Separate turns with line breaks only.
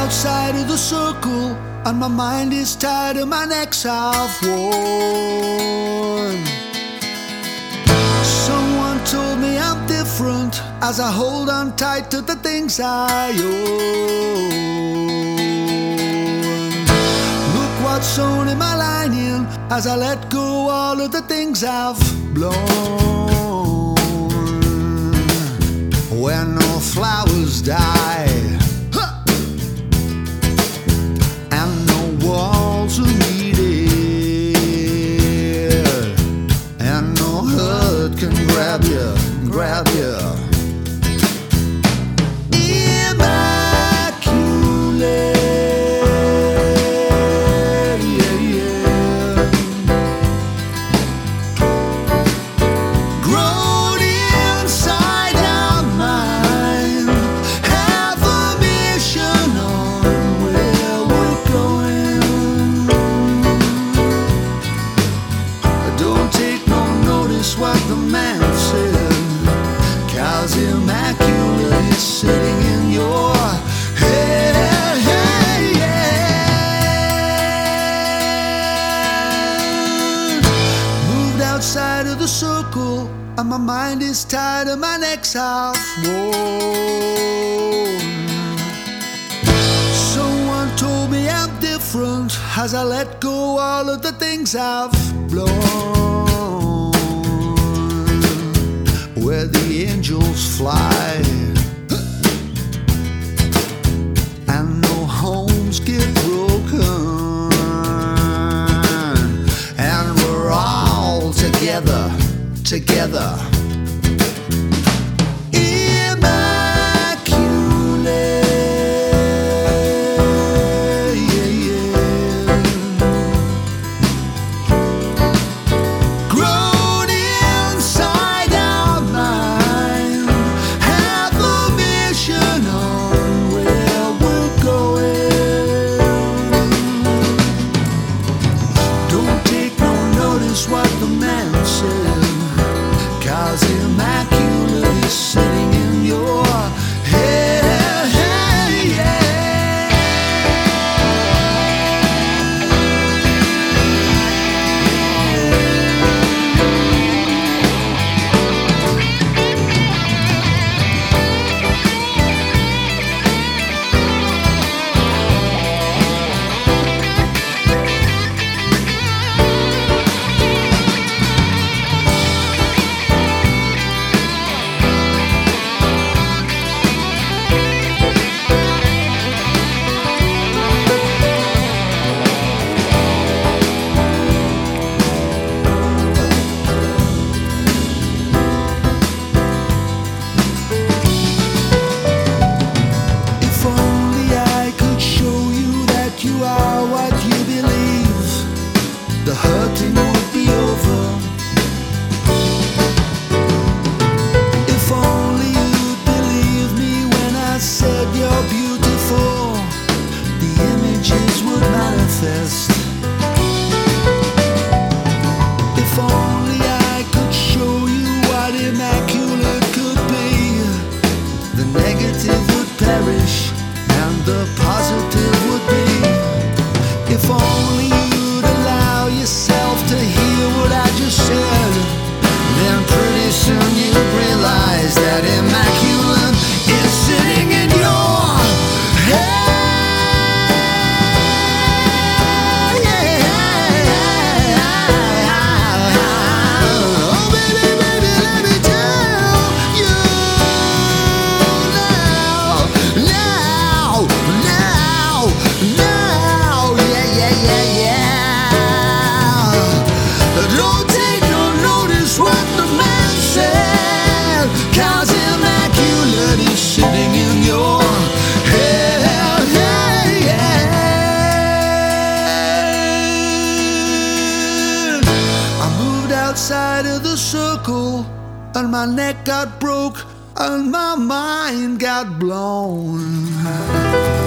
outside of the circle, and my mind is tired and my neck's half worn. Someone told me I'm different as I hold on tight to the things I own. Look what's sewn in my lining as I let go all of the things I've blown. Where no flowers die and no walls are needed, and no hurt can grab you. What the man said, 'cause immaculate is sitting in your head. Moved outside of the circle, and my mind is tired and my neck's half worn. Someone told me I'm different as I let go all of the things I've blown. Where the angels fly and no homes get broken, and we're all together. What the man said, 'cause immaculate is sitting in your head. The hurting would be over. If only you'd believe me when I said you're beautiful, the images would manifest. If only I could show you what immaculate could be, the negative would perish and the positive would be. If only you'd allow yourself to hear what I just said, then pretty soon you'd realize that immaculate is sitting in your head. Oh baby, baby, let me tell you now, yeah. Don't take no notice what the man said, 'cause immaculate is sitting in your head. I moved outside of the circle, and my neck got broke, and my mind got blown.